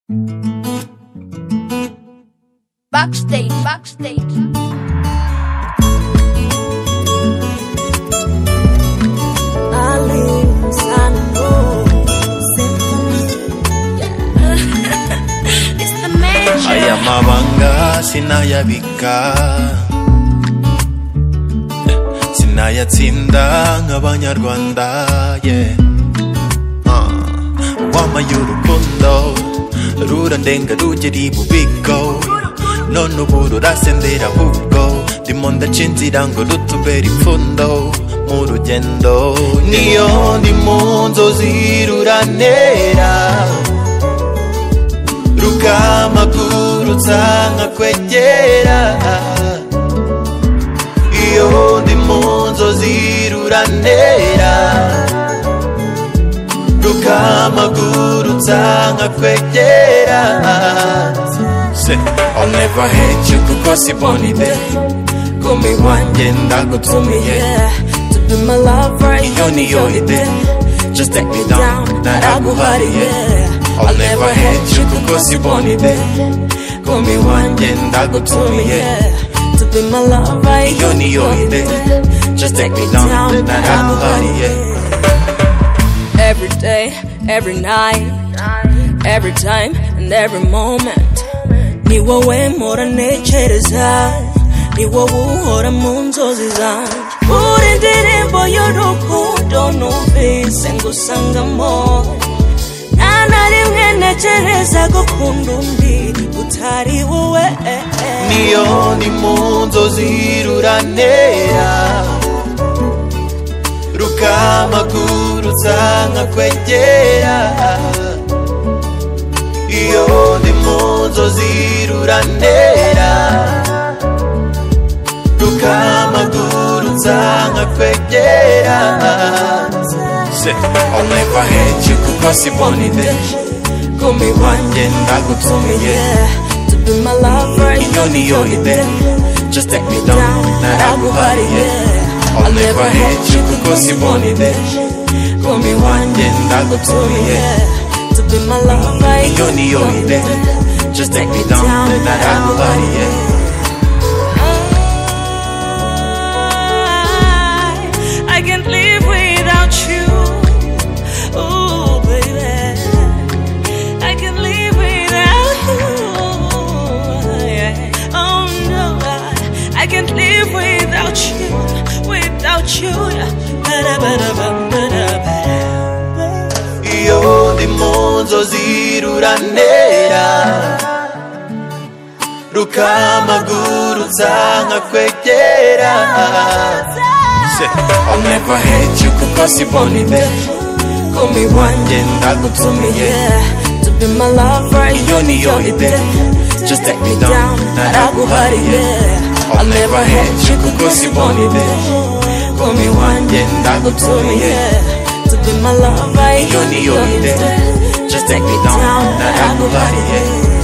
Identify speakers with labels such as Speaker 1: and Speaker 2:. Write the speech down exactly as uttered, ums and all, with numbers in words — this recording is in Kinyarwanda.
Speaker 1: Backstage, backstage.
Speaker 2: Aya mabanga sinayabika, sinayatsinda nk'abanyarwanda, yeah. uh. Wamaye urukundo rurandenga rugera ibubiko, none ubu rurasendera ahubwo ndimo ndaca inzira ngo rutubere ipfundo mu rugendo. Niyo ndi mu nzozi ruranera, rukamagurutsa nkakwegera. Iyo ndi mu nzozi ruranera, rukamagurutsa nkakwegera. I'll never hate you kuko sibonide, kumi wanjye ndagutumiye
Speaker 3: to be my lover.
Speaker 2: Iyo niyo ide, just take me down naraguhariye. I'll never hate you kuko sibonide, kumi wanjye ndagutumiye
Speaker 3: to be my lover.
Speaker 2: Iyo niyo ide, just take me down naraguhariye.
Speaker 3: Every day, every night, every time and every moment, ni wowe mpora ntekereza, ni wowe uhora mu nzozi zanjye. Buri ndirimbo y'urukundo numvise ngusangamo, nta na rimwe ntekereza gukunda undi utari wowe.
Speaker 2: Niyo ndi mu nzozi ruranera, rukamagurutsa nkakwegera. Iyo ndi mu nzozi ruranera, rukamagurutsa nkakwegera. I'll never hate you kuko sibonide, kumi wanjye ndagutumiye
Speaker 3: to be my lover.
Speaker 2: Iyo niyo ide, just take me down naraguhariye. I'll never hate you kuko sibonide, kumi wanjye ndagutumiye
Speaker 3: to be my lover.
Speaker 2: Iyo niyo ide, just take me down naraguhariye.
Speaker 3: I can't live without you, oh baby. I can't live without you, yeah. Oh no, I can't live without you, without you.
Speaker 2: Iyo ndi mu nzozi ruranera, rukamagurutsa nkakwegera. I'll never hate you kuko sibonide, kumi wanjye ndagutumiye
Speaker 3: to be my lover.
Speaker 2: Iyo niyo ide, just take me down naraguhariye. I'll never hate you kuko sibonide, kumi wanjye ndagutumiye
Speaker 3: to be my lover.
Speaker 2: Iyo niyo ide, just take me down naraguhariye.